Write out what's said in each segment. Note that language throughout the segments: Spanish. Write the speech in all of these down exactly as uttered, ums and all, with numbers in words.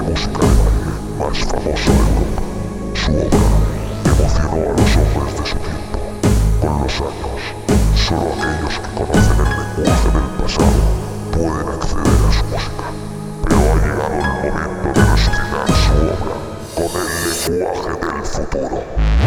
música de baile más famoso del mundo. Su obra emocionó a los hombres de su tiempo. Con los años, solo aquellos que conocen el lenguaje del pasado pueden acceder a su música. Pero ha llegado el momento de resucitar su obra con el lenguaje del futuro.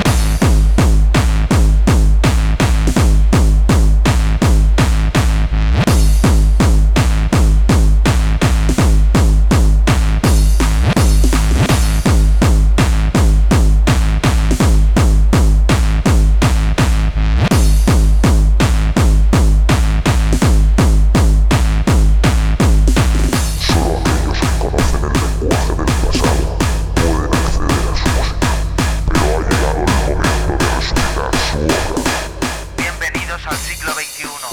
Al siglo veintiuno.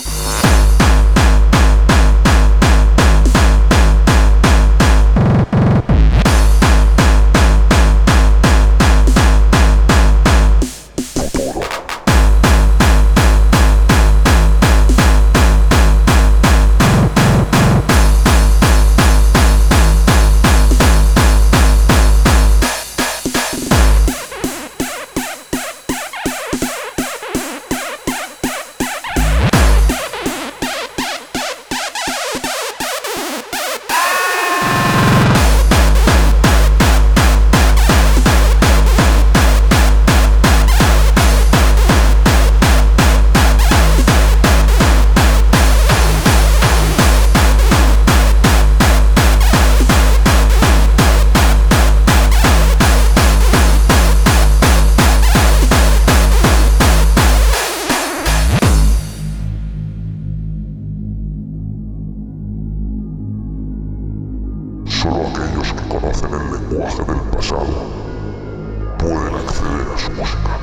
Solo aquellos que conocen el lenguaje del pasado pueden acceder a su música.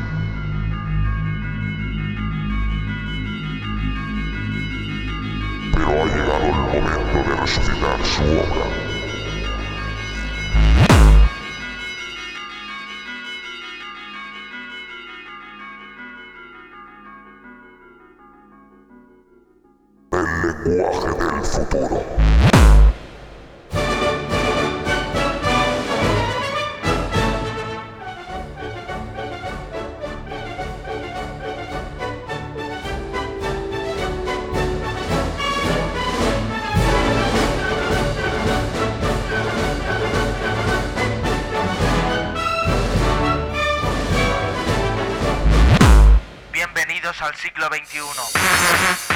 Pero ha llegado el momento de resucitar su obra. El lenguaje del futuro. Bienvenidos al siglo veintiuno.